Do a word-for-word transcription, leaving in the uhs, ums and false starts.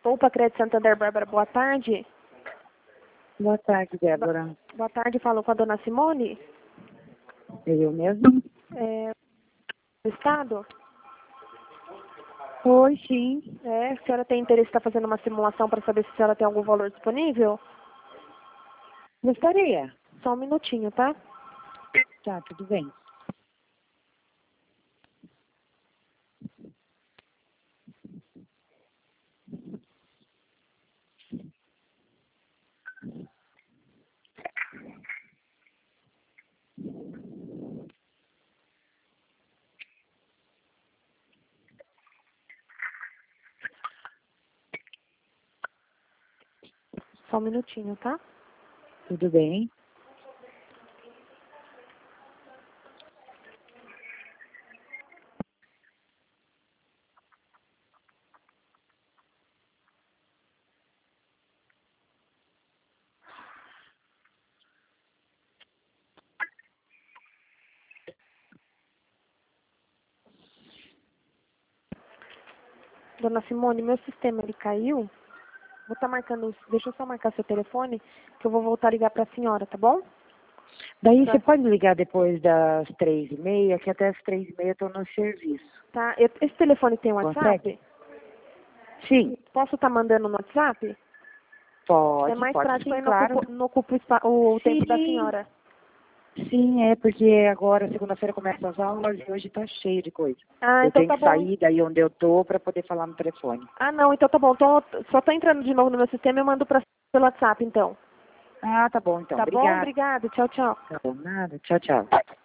Poupa Crédito Santander, Bárbara, boa tarde. Boa tarde, Débora. Boa tarde, falo com a dona Simone. Eu mesmo? É, do Estado? Oi, sim. É, a senhora tem interesse em estar fazendo uma simulação para saber se a senhora tem algum valor disponível? Gostaria. Só um minutinho, tá? Tá, tudo bem. Só um minutinho, tá? Tudo bem. Dona Simone, meu sistema ele caiu. Vou estar marcando, deixa eu só marcar seu telefone, que eu vou voltar a ligar para a senhora, tá bom? Daí Tá. você pode ligar depois das três e meia, que até as três e meia eu estou no serviço. Tá, eu- esse telefone tem WhatsApp? Consegue? Sim, Posso estar mandando no WhatsApp? É pode, mais pode prático, sim, aí não claro. ocupa, não ocupa o, espa- o tempo da Sim, senhora. sim, é porque agora, segunda-feira, começam as aulas e hoje tá cheio de coisa. Ah, Eu então tenho tá que bom. sair daí onde eu tô para poder falar no telefone. Ah, não, então tá bom. Tô, só tô entrando de novo no meu sistema e eu mando pra, pelo WhatsApp, então. Ah, tá bom então. Tá bom? Obrigada. Obrigada. Tchau, tchau. Tá bom, nada. Tchau, tchau.